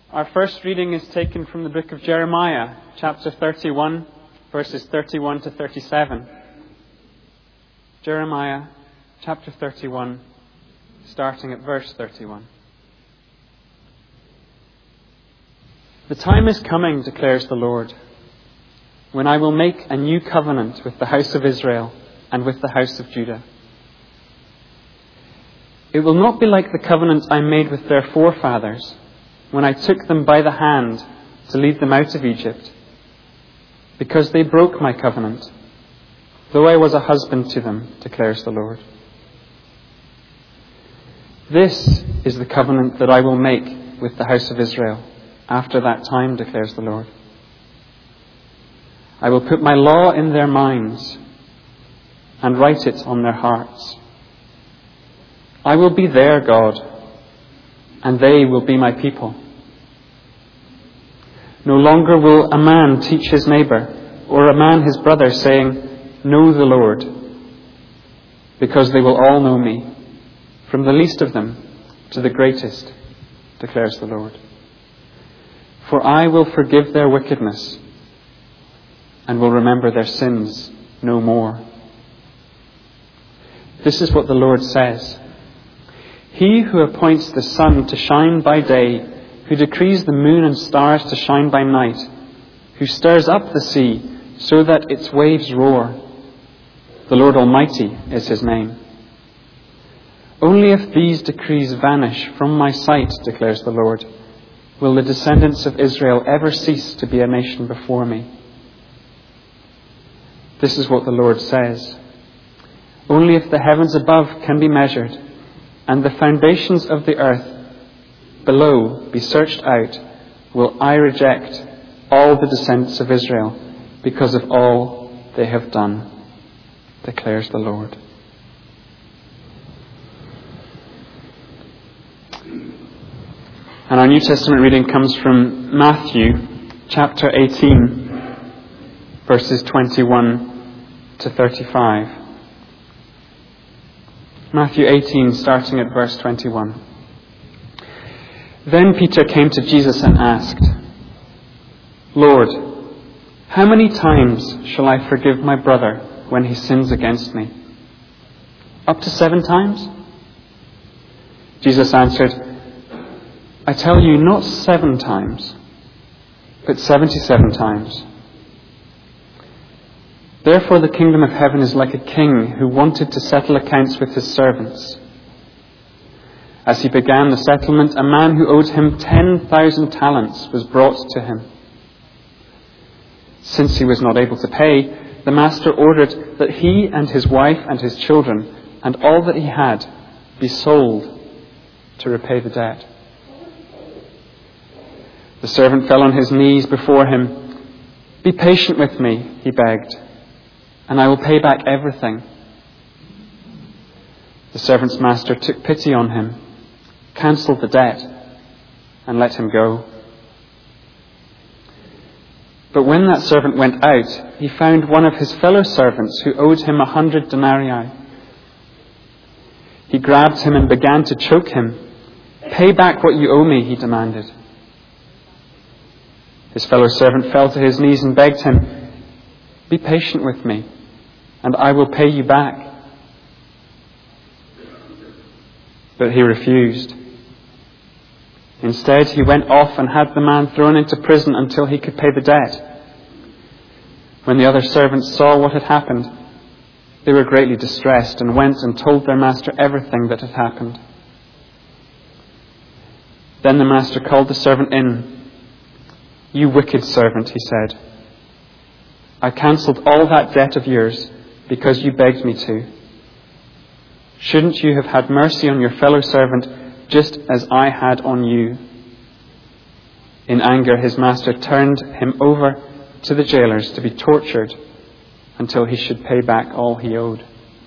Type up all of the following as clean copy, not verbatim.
Our first reading is taken from the book of Jeremiah, chapter 31, verses 31 to 37. Jeremiah, chapter 31, starting at verse 31. The time is coming, declares the Lord, when I will make a new covenant with the house of Israel and with the house of Judah. It will not be like the covenant I made with their forefathers when I took them by the hand to lead them out of Egypt, because they broke my covenant, though I was a husband to them, declares the Lord. This is the covenant that I will make with the house of Israel after that time, declares the Lord. I will put my law in their minds and write it on their hearts. I will be their God, and they will be my people. No longer will a man teach his neighbour, or a man his brother, saying, "Know the Lord," because they will all know me, from the least of them to the greatest, declares the Lord. For I will forgive their wickedness, and will remember their sins no more. This is what the Lord says. He who appoints the sun to shine by day, who decrees the moon and stars to shine by night, who stirs up the sea so that its waves roar. The Lord Almighty is his name. Only if these decrees vanish from my sight, declares the Lord, will the descendants of Israel ever cease to be a nation before me. This is what the Lord says. Only if the heavens above can be measured, and the foundations of the earth below be searched out, will I reject all the descendants of Israel because of all they have done, declares the Lord. And our New Testament reading comes from Matthew chapter 18, verses 21 to 35. Matthew 18, starting at verse 21. Then Peter came to Jesus and asked, "Lord, how many times shall I forgive my brother when he sins against me? Up to 7 times?" Jesus answered, "I tell you, not 7 times, but 77 times. Therefore the kingdom of heaven is like a king who wanted to settle accounts with his servants. As he began the settlement, a man who owed him 10,000 talents was brought to him. Since he was not able to pay, the master ordered that he and his wife and his children and all that he had be sold to repay the debt. The servant fell on his knees before him. 'Be patient with me,' he begged, 'and I will pay back everything.' The servant's master took pity on him, cancelled the debt, and let him go. But when that servant went out, he found one of his fellow servants who owed him 100 denarii. He grabbed him and began to choke him. 'Pay back what you owe me,' he demanded. His fellow servant fell to his knees and begged him, 'Be patient with me, and I will pay you back.' But he refused. Instead, he went off and had the man thrown into prison until he could pay the debt. When the other servants saw what had happened, they were greatly distressed and went and told their master everything that had happened. Then the master called the servant in. 'You wicked servant,' he said. 'I cancelled all that debt of yours because you begged me to. Shouldn't you have had mercy on your fellow servant just as I had on you?' In anger, his master turned him over to the jailers to be tortured until he should pay back all he owed.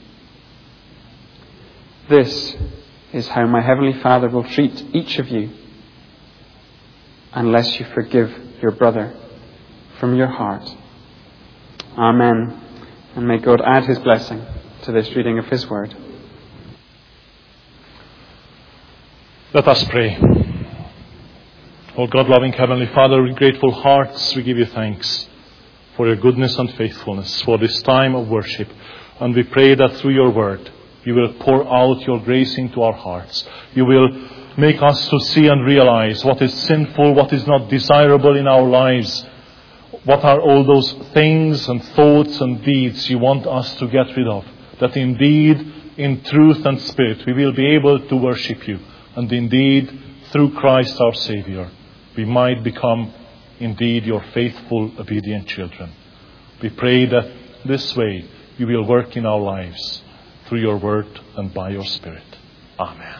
This is how my heavenly Father will treat each of you unless you forgive your brother from your heart." Amen. And may God add his blessing to this reading of his word. Let us pray. Oh God, loving Heavenly Father, with grateful hearts we give you thanks for your goodness and faithfulness, for this time of worship. And we pray that through your word, you will pour out your grace into our hearts. You will make us to see and realize what is sinful, what is not desirable in our lives. What are all those things and thoughts and deeds you want us to get rid of? That indeed, in truth and spirit, we will be able to worship you. And indeed, through Christ our Savior, we might become indeed your faithful, obedient children. We pray that this way you will work in our lives through your word and by your Spirit. Amen.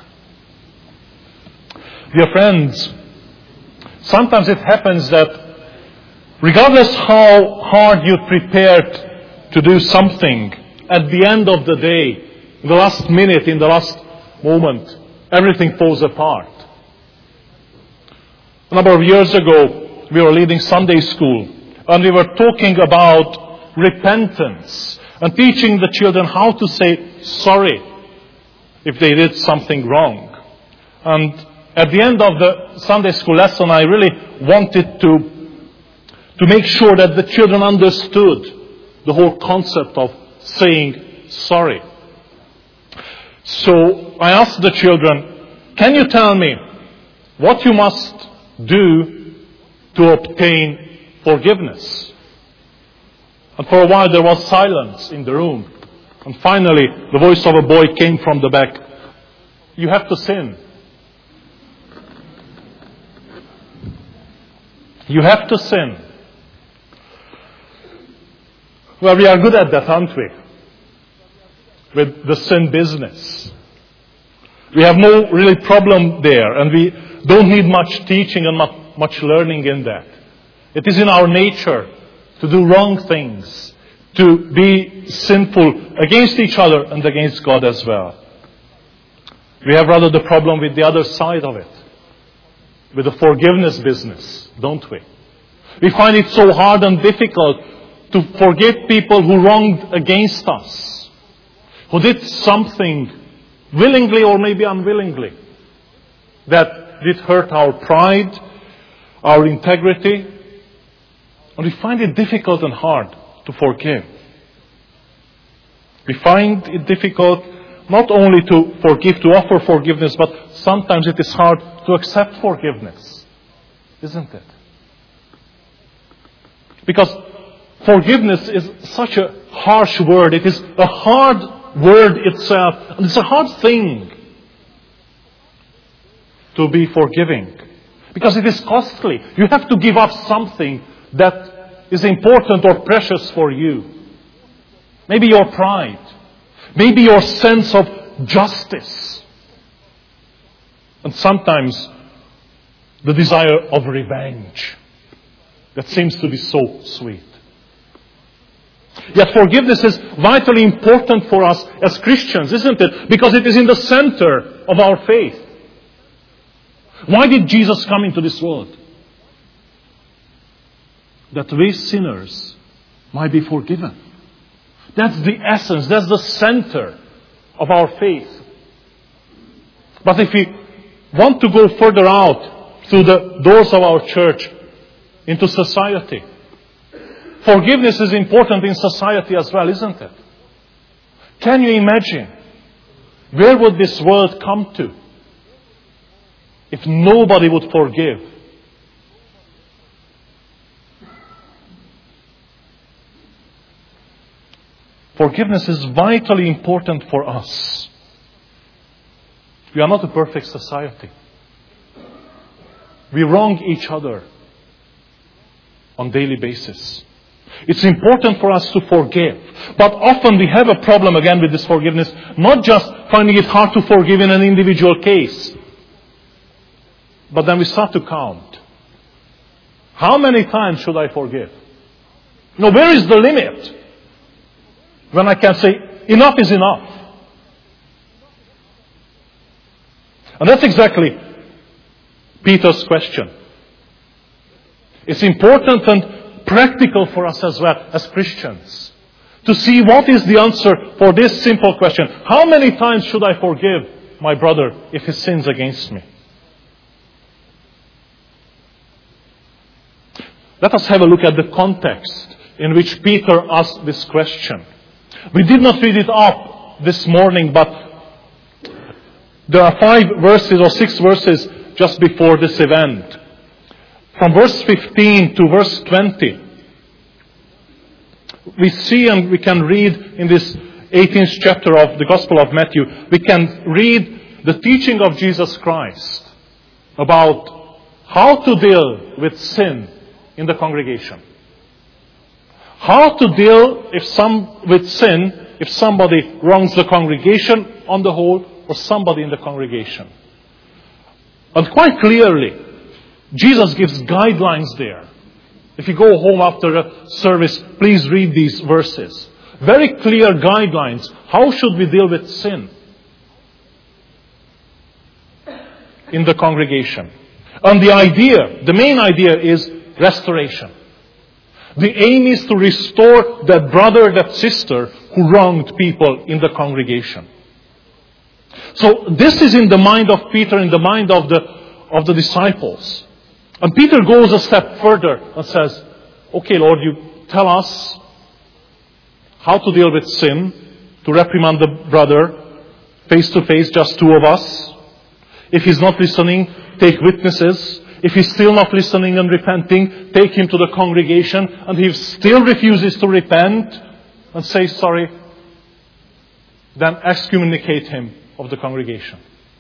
Dear friends, sometimes it happens that regardless how hard you prepared to do something, at the end of the day, in the last minute, in the last moment, everything falls apart. A number of years ago, we were leading Sunday school, and we were talking about repentance and teaching the children how to say sorry if they did something wrong. And at the end of the Sunday school lesson, I really wanted to make sure that the children understood the whole concept of saying sorry. So I asked the children, can you tell me what you must do to obtain forgiveness? And for a while there was silence in the room. And finally the voice of a boy came from the back. You have to sin. You have to sin. Well, we are good at that, aren't we? With the sin business. We have no really problem there, and we don't need much teaching and much learning in that. It is in our nature to do wrong things, to be sinful against each other and against God as well. We have rather the problem with the other side of it, with the forgiveness business, don't we? We find it so hard and difficult to forgive people who wronged against us, who did something willingly or maybe unwillingly that did hurt our pride, our integrity. And we find it difficult and hard to forgive. We find it difficult not only to forgive, to offer forgiveness, but sometimes it is hard to accept forgiveness. Isn't it? Because forgiveness is such a harsh word. It is a hard word itself. And it's a hard thing to be forgiving. Because it is costly. You have to give up something that is important or precious for you. Maybe your pride. Maybe your sense of justice. And sometimes the desire of revenge. That seems to be so sweet. Yet forgiveness is vitally important for us as Christians, isn't it? Because it is in the center of our faith. Why did Jesus come into this world? That we sinners might be forgiven. That's the essence, that's the center of our faith. But if we want to go further out through the doors of our church into society, forgiveness is important in society as well, isn't it? Can you imagine where would this world come to if nobody would forgive? Forgiveness is vitally important for us. We are not a perfect society. We wrong each other on a daily basis. It's important for us to forgive. But often we have a problem again with this forgiveness, not just finding it hard to forgive in an individual case, but then we start to count. How many times should I forgive? No, where is the limit? When I can say, enough is enough. And that's exactly Peter's question. It's important and practical for us as well as Christians to see what is the answer for this simple question. How many times should I forgive my brother if he sins against me? let us have a look at the context in which Peter asked this question. We did not read it up this morning, but there are 5 verses or 6 verses just before this event. From verse 15 to verse 20, we see and we can read in this 18th chapter of the Gospel of Matthew, we can read the teaching of Jesus Christ about how to deal with sin in the congregation. How to deal with sin if somebody wrongs the congregation on the whole or somebody in the congregation. And quite clearly, Jesus gives guidelines there. If you go home after a service, please read these verses. Very clear guidelines. How should we deal with sin in the congregation? And the main idea is restoration. The aim is to restore that brother, that sister who wronged people in the congregation. So this is in the mind of Peter, in the mind of the disciples. And Peter goes a step further and says, okay, Lord, you tell us how to deal with sin, to reprimand the brother face to face, just 2 of us. If he's not listening, take witnesses. If he's still not listening and repenting, take him to the congregation. And he still refuses to repent and say sorry, then excommunicate him of the congregation.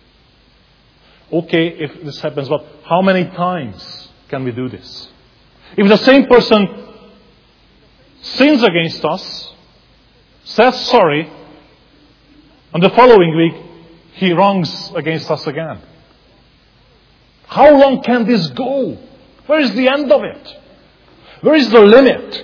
Okay, if this happens, but how many times can we do this? If the same person sins against us, says sorry, and the following week he wrongs against us again. How long can this go? Where is the end of it? Where is the limit?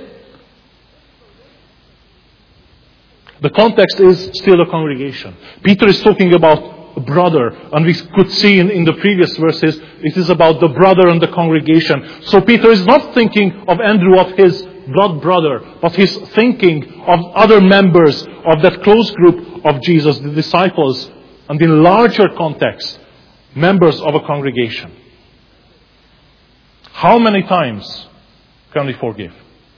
The context is still the congregation. Peter is talking about a brother, and we could see in the previous verses, it is about the brother and the congregation. So Peter is not thinking of Andrew, of his blood brother, but he's thinking of other members of that close group of Jesus, the disciples, and in larger context, members of a congregation. How many times can we forgive?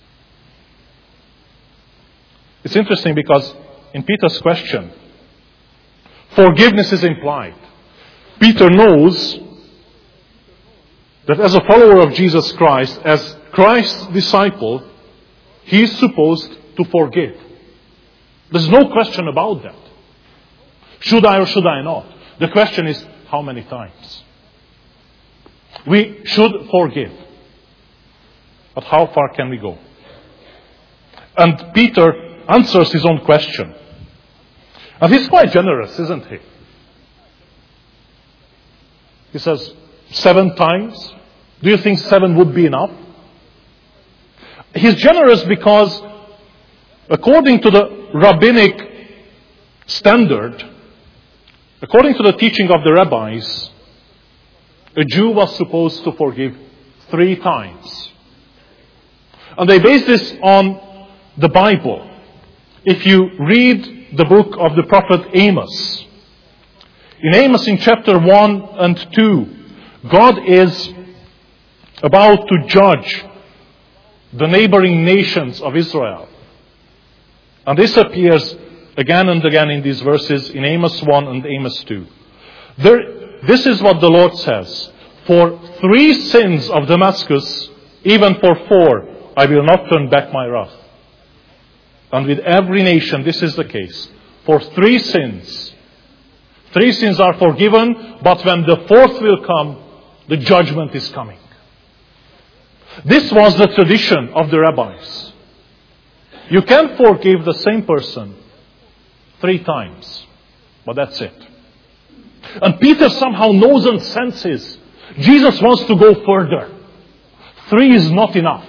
It's interesting because in Peter's question, forgiveness is implied. Peter knows that as a follower of Jesus Christ, as Christ's disciple, he is supposed to forgive. There's no question about that. Should I or should I not? The question is, how many times? We should forgive. But how far can we go? And Peter answers his own question. And he's quite generous, isn't he? He says, 7 times? Do you think 7 would be enough? He's generous because, according to the rabbinic standard, according to the teaching of the rabbis, a Jew was supposed to forgive 3 times. And they base this on the Bible. If you read the book of the prophet Amos, in Amos in chapter 1 and 2, God is about to judge the neighboring nations of Israel. And this appears again and again in these verses in Amos 1 and Amos 2. This is what the Lord says. For 3 sins of Damascus, even for 4, I will not turn back my wrath. And with every nation, this is the case. For 3 sins are forgiven, but when the 4th will come, the judgment is coming. This was the tradition of the rabbis. You can forgive the same person 3 times, but that's it. And Peter somehow knows and senses Jesus wants to go further. 3 is not enough.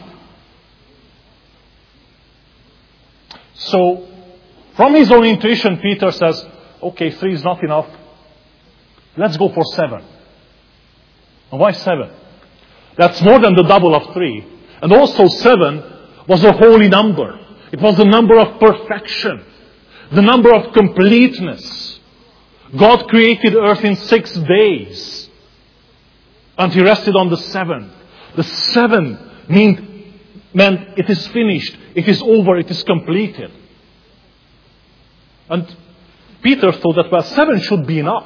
So, from his own intuition, Peter says, okay, 3 is not enough. Let's go for 7. And why 7? That's more than the double of 3. And also 7 was a holy number. It was the number of perfection. The number of completeness. God created earth in 6 days. And He rested on the 7th. The 7 means meant it is finished, it is over, it is completed. And Peter thought that, well, 7 should be enough.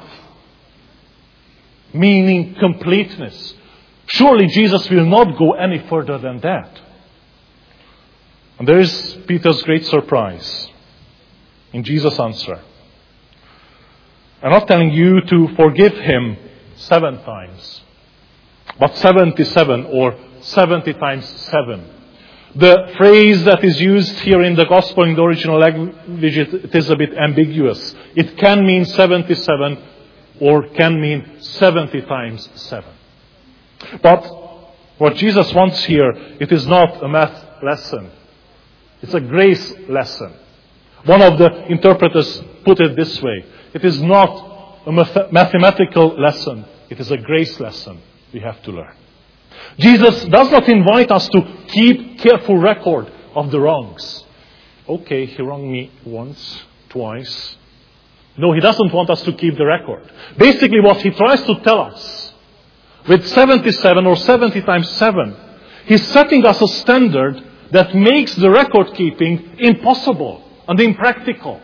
Meaning completeness. Surely Jesus will not go any further than that. And there is Peter's great surprise in Jesus' answer. I'm not telling you to forgive him 7 times, but 77 or 70 times 7. The phrase that is used here in the Gospel in the original language, it is a bit ambiguous. It can mean 77 or can mean 70 times 7. But what Jesus wants here, it is not a math lesson. It's a grace lesson. One of the interpreters put it this way. It is not a mathematical lesson. It is a grace lesson we have to learn. Jesus does not invite us to keep careful record of the wrongs. Okay, he wronged me once, twice. No, he doesn't want us to keep the record. Basically what he tries to tell us, with 77 or 70 times 7, he's setting us a standard that makes the record keeping impossible and impractical.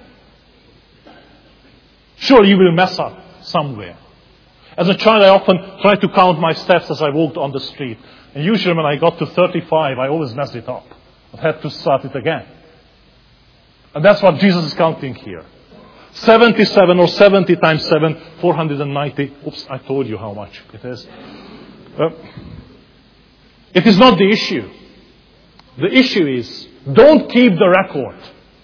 Sure, you will mess up somewhere. As a child, I often tried to count my steps as I walked on the street. And usually when I got to 35, I always messed it up. I had to start it again. And that's what Jesus is counting here. 77 or 70 times 7, 490. Oops, I told you how much it is. It is not the issue. The issue is, don't keep the record.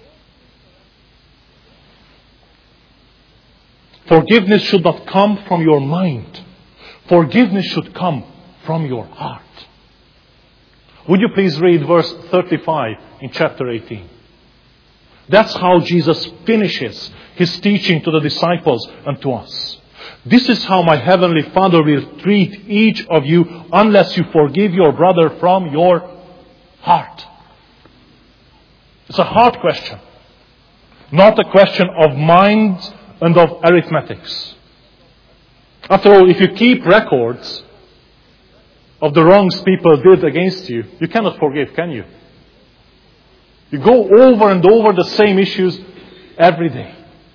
Forgiveness should not come from your mind. Forgiveness should come from your heart. Would you please read verse 35 in chapter 18? That's how Jesus finishes his teaching to the disciples and to us. This is how my heavenly Father will treat each of you unless you forgive your brother from your heart. It's a heart question. Not a question of mind and of arithmetics. After all, if you keep records of the wrongs people did against you, you cannot forgive, can you? You go over and over the same issues every day.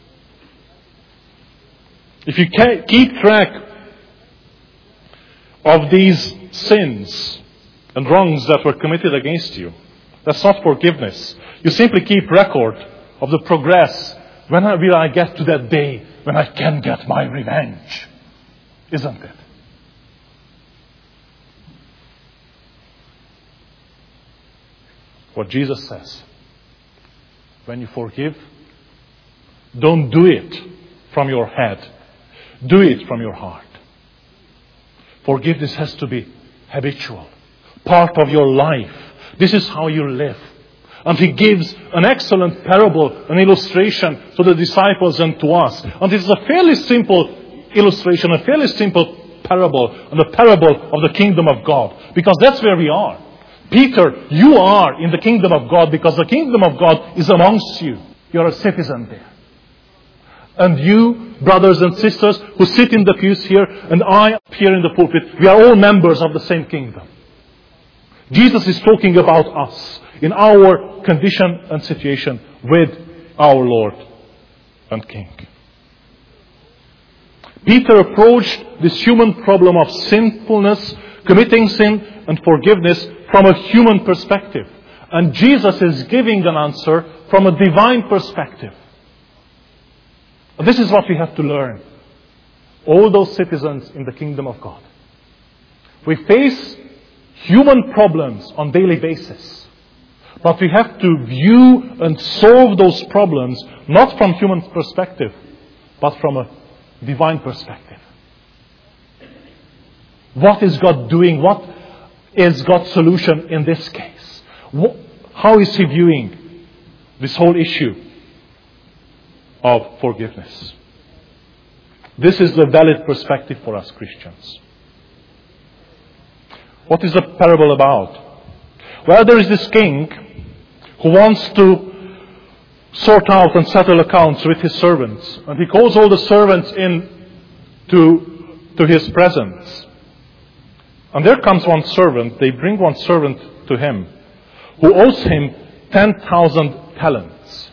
If you keep track of these sins and wrongs that were committed against you, that's not forgiveness. You simply keep record of the progress. When will I get to that day when I can get my revenge? Isn't it? What Jesus says. When you forgive, don't do it from your head. Do it from your heart. Forgiveness has to be habitual. Part of your life. This is how you live. And he gives an excellent parable, an illustration to the disciples and to us. And it is a fairly simple illustration, a fairly simple parable, and a parable of the kingdom of God. Because that's where we are. Peter, you are in the kingdom of God because the kingdom of God is amongst you. You're a citizen there. And you, brothers and sisters who sit in the pews here, and I up here in the pulpit, we are all members of the same kingdom. Jesus is talking about us in our condition and situation with our Lord and King. Peter approached this human problem of sinfulness, committing sin and forgiveness from a human perspective. And Jesus is giving an answer from a divine perspective. This is what we have to learn. All those citizens in the kingdom of God. We face human problems on a daily basis. But we have to view and solve those problems not from human perspective, but from a divine perspective. What is God doing? What is God's solution in this case? How is He viewing this whole issue of forgiveness? This is the valid perspective for us Christians. What is the parable about? Well, there is this king who wants to sort out and settle accounts with his servants. And he calls all the servants in to his presence. And there comes one servant. They bring one servant to him. who owes him 10,000 talents.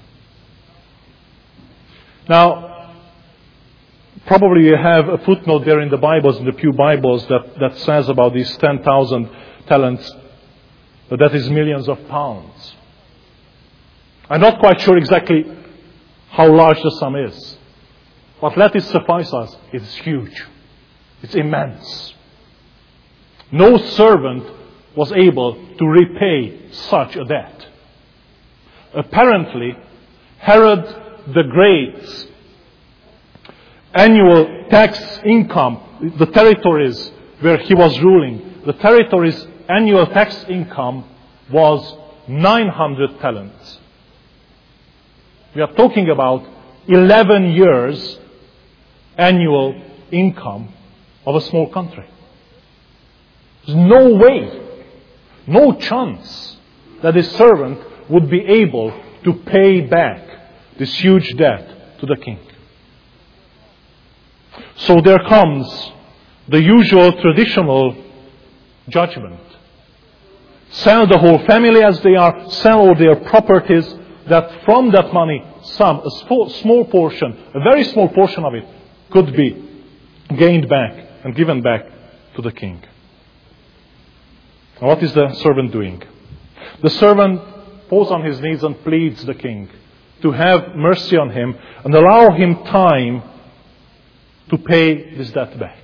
Now, probably you have a footnote there in the Bibles, in the Pew Bibles, that says about these 10,000 talents, that is millions of pounds. I'm not quite sure exactly how large the sum is. But let it suffice us, it's huge. It's immense. No servant was able to repay such a debt. Apparently, Herod the Great's annual tax income, the territories where he was ruling, the territory's annual tax income was 900 talents. We are talking about 11 years annual income of a small country. There's no way, no chance that this servant would be able to pay back this huge debt to the king. So there comes the usual traditional judgment. Sell the whole family as they are, sell all their properties, that from that money, a small portion, a very small portion of it, could be gained back and given back to the king. Now, what is the servant doing? The servant falls on his knees and pleads the king to have mercy on him and allow him time to pay this debt back.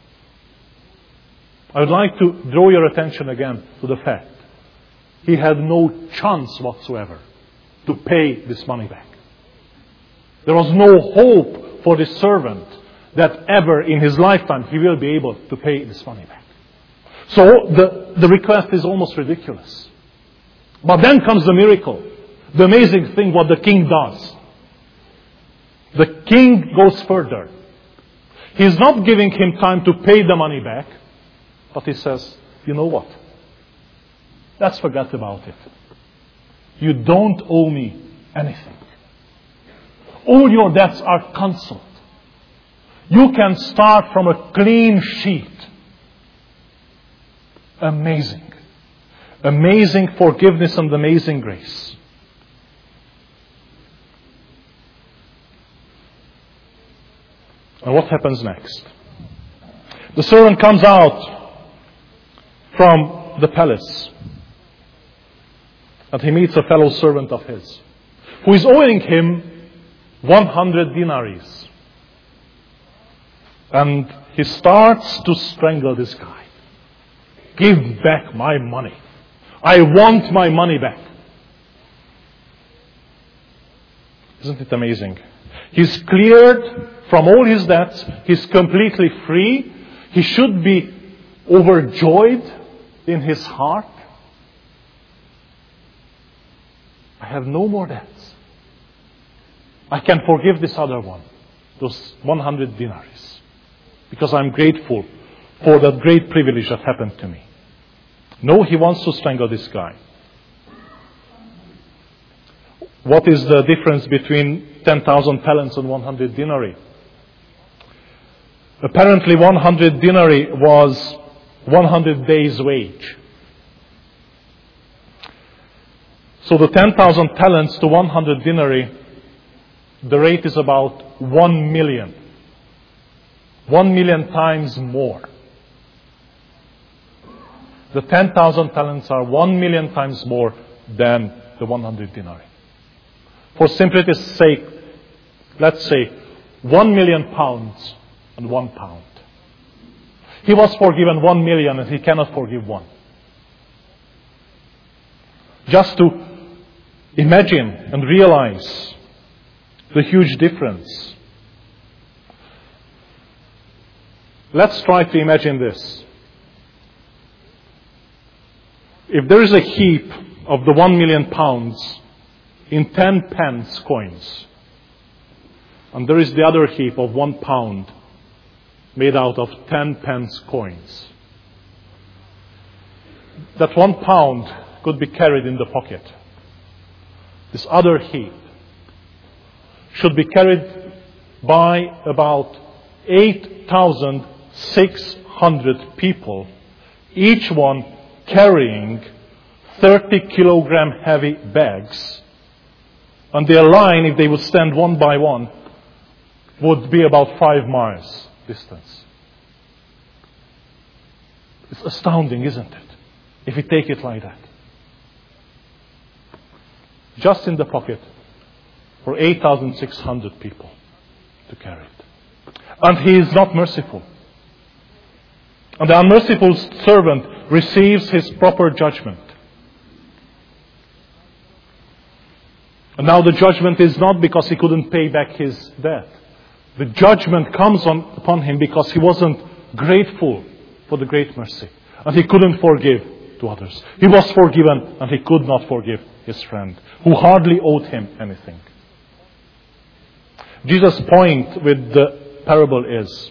I would like to draw your attention again to the fact he had no chance whatsoever to pay this money back. There was no hope for this servant that ever in his lifetime he will be able to pay this money back. So the request is almost ridiculous. But then comes the miracle. The amazing thing what the king does. The king goes further. He's not giving him time to pay the money back, but he says, you know what? Let's forget about it. You don't owe me anything. All your debts are cancelled. You can start from a clean sheet. Amazing. Amazing forgiveness and amazing grace. And what happens next? The servant comes out from the palace. And he meets a fellow servant of his, who is owing him 100 denaries. And he starts to strangle this guy. Give back my money. I want my money back. Isn't it amazing? He's cleared from all his debts. He's completely free. He should be overjoyed in his heart. I have no more debts. I can forgive this other one, those 100 denaries, because I'm grateful for that great privilege that happened to me. No, he wants to strangle this guy. What is the difference between 10,000 talents and 100 denarii? Apparently 100 denarii was 100 days' wage. So the 10,000 talents to 100 denarii, the rate is about 1 million. 1 million times more. The 10,000 talents are 1 million times more than the 100 denarii. For simplicity's sake, let's say 1 million pounds and 1 pound. He was forgiven 1 million and he cannot forgive 1. Just to imagine and realize the huge difference. Let's try to imagine this. If there is a heap of the 1 million pounds in 10 pence coins, and there is the other heap of 1 pound made out of 10 pence coins, that 1 pound could be carried in the pocket. This other heap should be carried by about 8,600 people, each one carrying 30-kilogram heavy bags. And their line, if they would stand one by one, would be about 5 miles distance. It's astounding, isn't it? If we take it like that. Just in the pocket for 8,600 people to carry it. And He is not merciful. And the unmerciful servant receives his proper judgment. And now the judgment is not because he couldn't pay back his debt. The judgment comes upon him because he wasn't grateful for the great mercy. And he couldn't forgive to others. He was forgiven and he could not forgive his friend, who hardly owed him anything. Jesus' point with the parable is,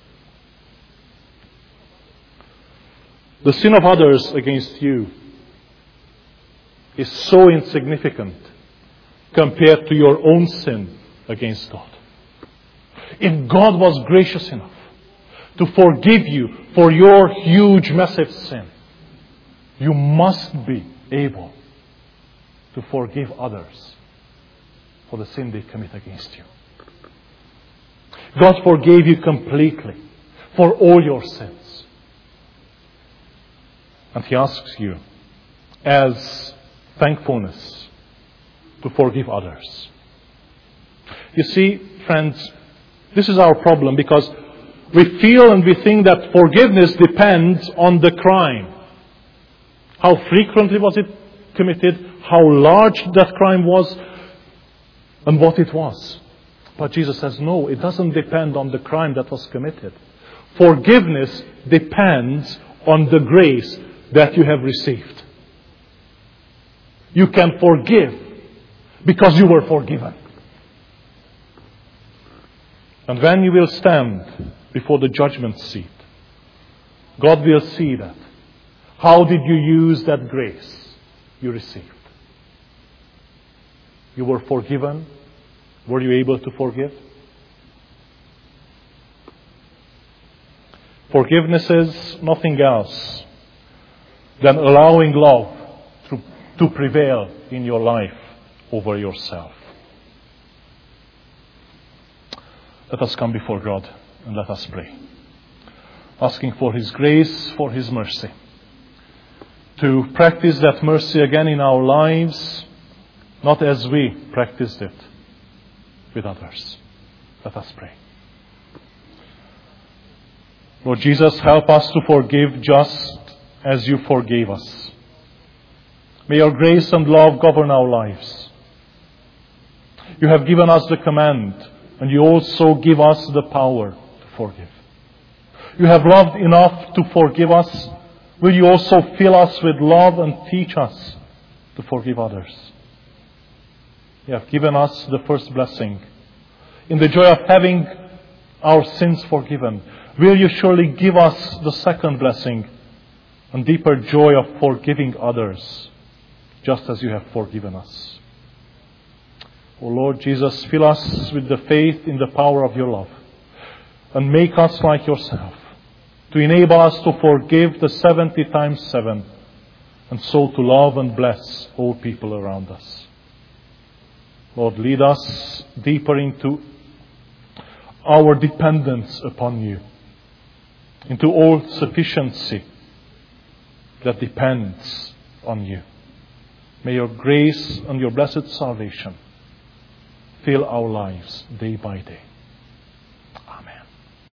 the sin of others against you is so insignificant compared to your own sin against God. If God was gracious enough to forgive you for your huge, massive sin, you must be able to forgive others for the sin they commit against you. God forgave you completely for all your sins. And He asks you, as thankfulness, to forgive others. You see, friends, this is our problem, because we feel and we think that forgiveness depends on the crime. How frequently was it committed? How large that crime was? And what it was. But Jesus says, no, it doesn't depend on the crime that was committed. Forgiveness depends on the grace that you have received. You can forgive because you were forgiven. And when you will stand before the judgment seat, God will see that. How did you use that grace you received? You were forgiven. Were you able to forgive? Forgiveness is nothing else than allowing love to prevail in your life over yourself. Let us come before God and let us pray, asking for His grace, for His mercy, to practice that mercy again in our lives, not as we practiced it with others. Let us pray. Lord Jesus, help us to forgive just as you forgave us. May your grace and love govern our lives. You have given us the command, and you also give us the power to forgive. You have loved enough to forgive us. Will you also fill us with love and teach us to forgive others? You have given us the first blessing. In the joy of having our sins forgiven, will you surely give us the second blessing and deeper joy of forgiving others, just as you have forgiven us. O Lord Jesus, fill us with the faith in the power of your love, and make us like yourself, to enable us to forgive the 70 times 7, and so to love and bless all people around us. Lord, lead us deeper into our dependence upon you, into all sufficiency that depends on you. May your grace and your blessed salvation fill our lives day by day.